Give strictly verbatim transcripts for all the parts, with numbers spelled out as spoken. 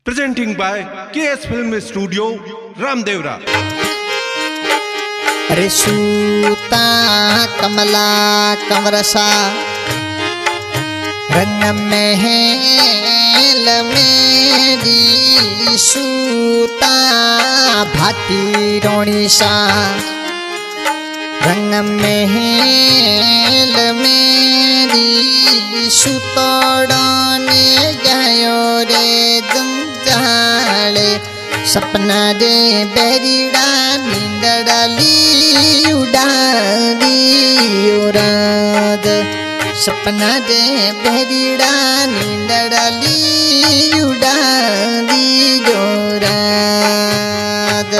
Presenting by K S Film Studio, Ramdevra. अरे सूता कमला कंवरसा रंग महल मेरी सूता भाती रोणीसा रंग महल मेरी सुतोड़ने गयो रे जंजाले सपना दे बेरीड़ा नींदड़ाली उड़ाली उराद सपना दे बेरीड़ा नींदड़ाली उड़ाली जोराद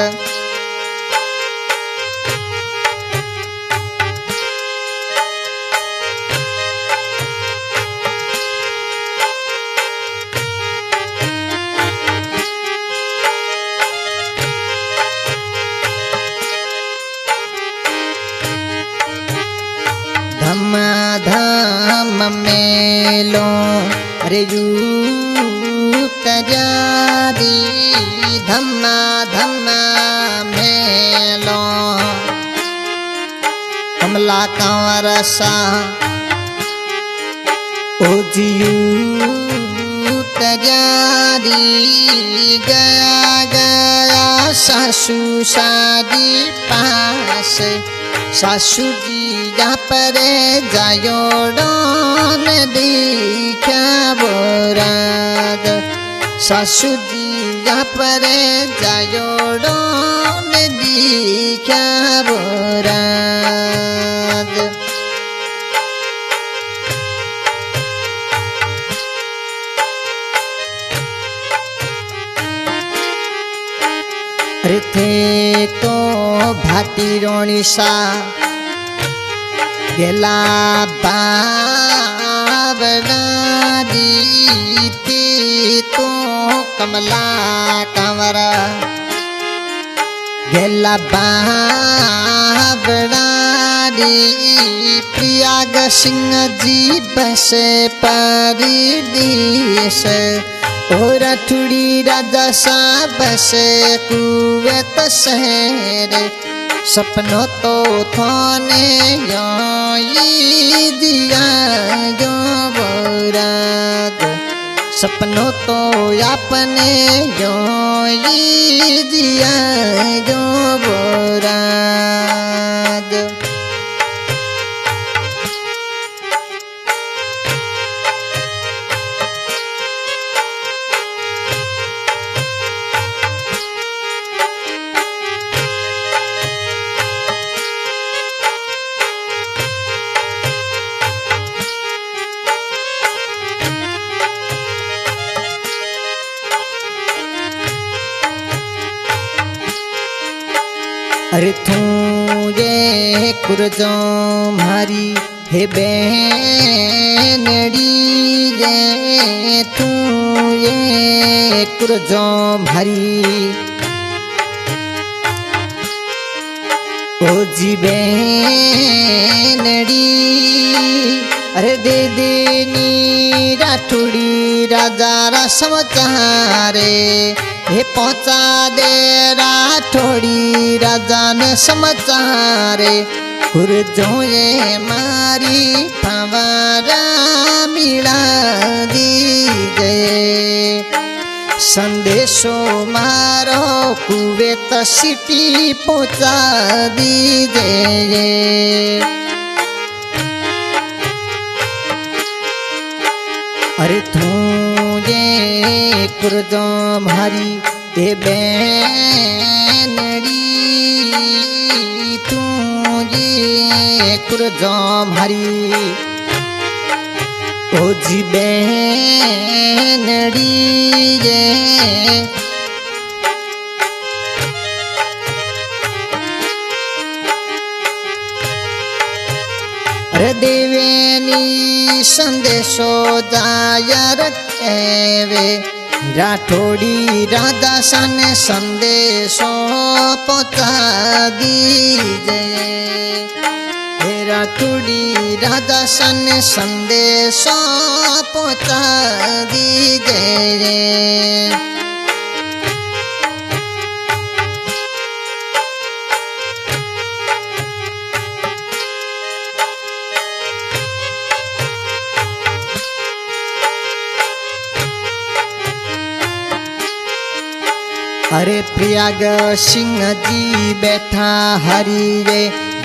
धम धम मेलो अरे यूत जारी धम धम मेलो कमला कंवरसा ओजियूत जारी गया गया सासू शादी पास सासू जी जहाँ पर जायोड़न देखा बोराद सासू जी जहाँ पर जायोड़न देखा बोराद अरे थे तो भाती रोणीसा गेला बावड़ी थी तो कमला कंवरा गेला बावड़ी प्रियाग सिंह जी बसे परिदेश और ठुड़ी राजा सा बसे कुवैत शहर सपनों तो थाने याई दिया जो बोराद सपनों तो अपने याई दिया जो बोराद अरे तू ये कुरजो मारी हे बेनड़ी रे तू ये कुरजो मारी ओ जी बेनड़ी अरे दे देनी राठौड़ी राजा रा समाचारे हे पहुँचा दे राठौड़ी राजा ने समाचारे कुरजो ये मारी फवारा मिला दीजे संदेशो मारो कुवैत सिटी पहुँचा दीजे अरे तू ये कुरजो मारी ते बेनड़ी तू ये कुरजो मारी ओ जी बेनड़ी ये अरे देवेनी संदेशो जायर केवे राठौड़ी राधा सन संदेशो पहुँचा दीजे राठौड़ी राधा सन संदेशो पहुँचा दीजे अरे प्रयाग सिंह जी बैठा हरिये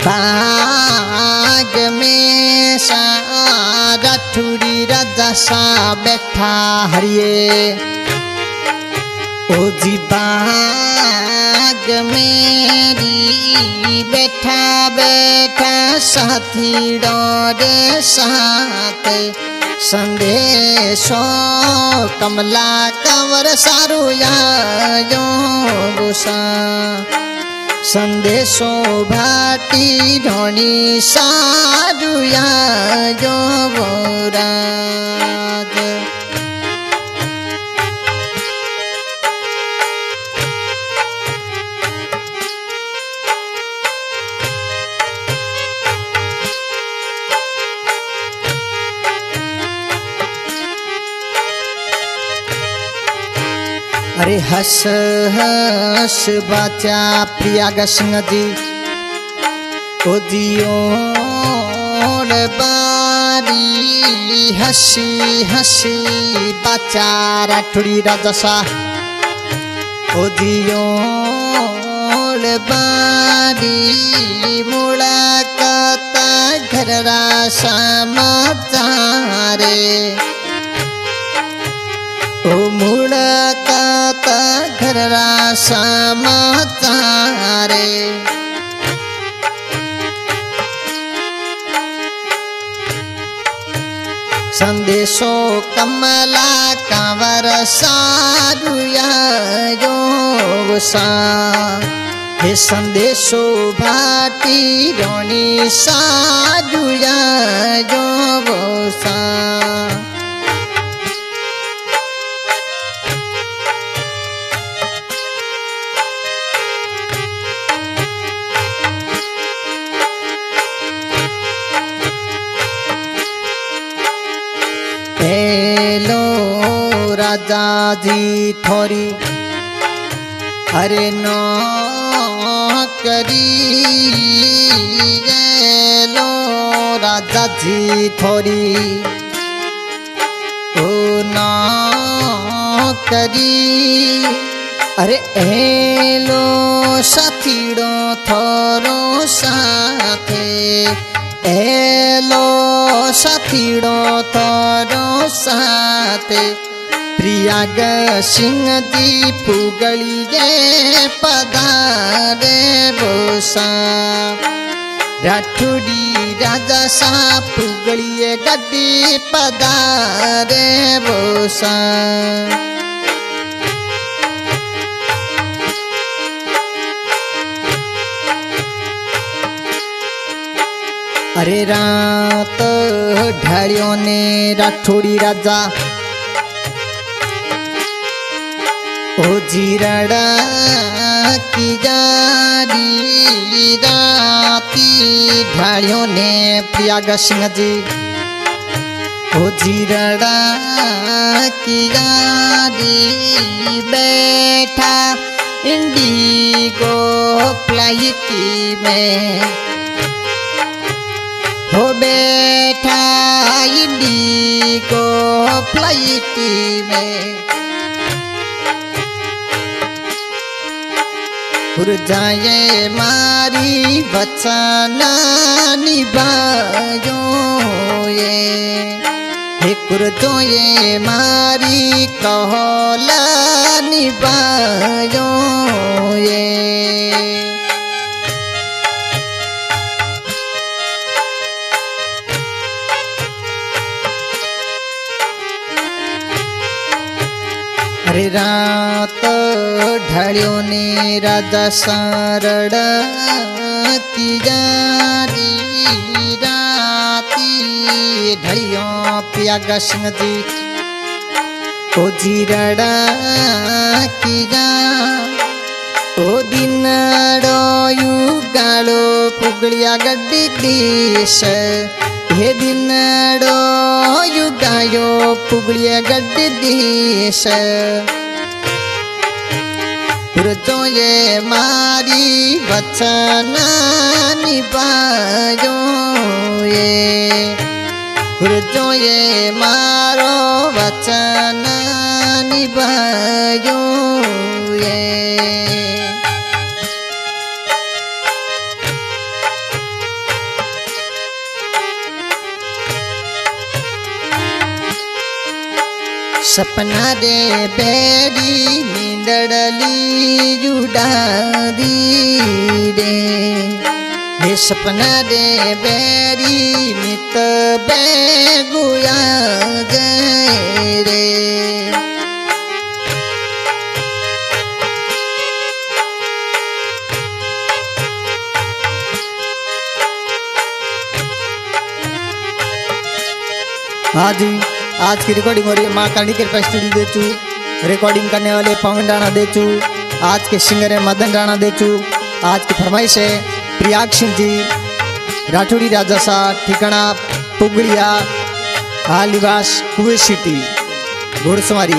बाग में सा राठौड़ी राजा सा बैठा हरिये ओ जी बाग मेरी बैठा बैठा साथी डोरे साथ संदेशो कमला कंवर सारू यायो गुसा संदेशो भाटी ढोणी सारू यायो बोराज अरे हस हस बाचा प्रयाग सिंह जी ओ दियो बारी हसी हसी बाचा राठौड़ी राजा सा ओ दियो बारी मुलाकात घर रासा मचारे ओ मुलाकात घर रासा मचारे संदेशो कमला कंवर सारू यायो सा हे संदेशो भाटी ढोणी सारू यायो सा हेलो राजा जी थोरी अरे नो करी हेलो राजा जी थोरी ओ नो करी अरे हेलो साथीड़ो थोरो साथे हेलो साथीड़ो तोरो साथे प्रयाग सिंह जी पुगलिए पधारे बोसा राठौड़ी राजा सा पुगलिए गड्डी पधारे बोसा अरे रात ढालियों ने राठौड़ी राजा ओ जीरड़ा की जारी राती ढालियों ने प्रयाग सिंह जी ओ जीरड़ा की जारी बैठा इंडिगो फ्लाइट में हो बैठा इंडिगो फ्लाइट में उड़ जाए मारी बचना निभायो ये हे कुर्दो ये मारी कहला निभायो ये अरे रात ढालियों ने राजा सारड़ा की जारी राती ढलियों प्रयाग सिंह जी ओ जीरड़ा की जा ओ दिनड़ो युगालो पुगलिया गड्डी देश हे दिनड़ो युगायो पुगलिया गड्डी देश पुरजो ये मारी वचना निभायो ये पुरजो ये मारो वचना निभायो ये सपना दे बेरी नींदड़ली जुडारी रे हे सपना दे बेरी नित बेगुया गए रे आज आज की रिकॉर्डिंग हो रही है माँ काली कृपा स्टूडियो देचू। रिकॉर्डिंग करने वाले पवन राणा देचू। आज के सिंगर है मदन राणा देचू। आज की फरमाइश है प्रियाग सिंह जी राठौड़ी राजा सा ठिकाना पुगड़िया हालिवास कुवे सिटी घोड़सवारी।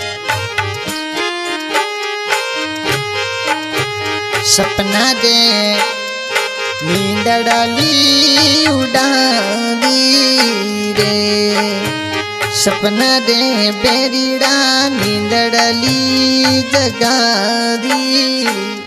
सपना दे नींदड़ली उड़ानी रे सपना दे बेरीड़ा नींदड़ली जगारी।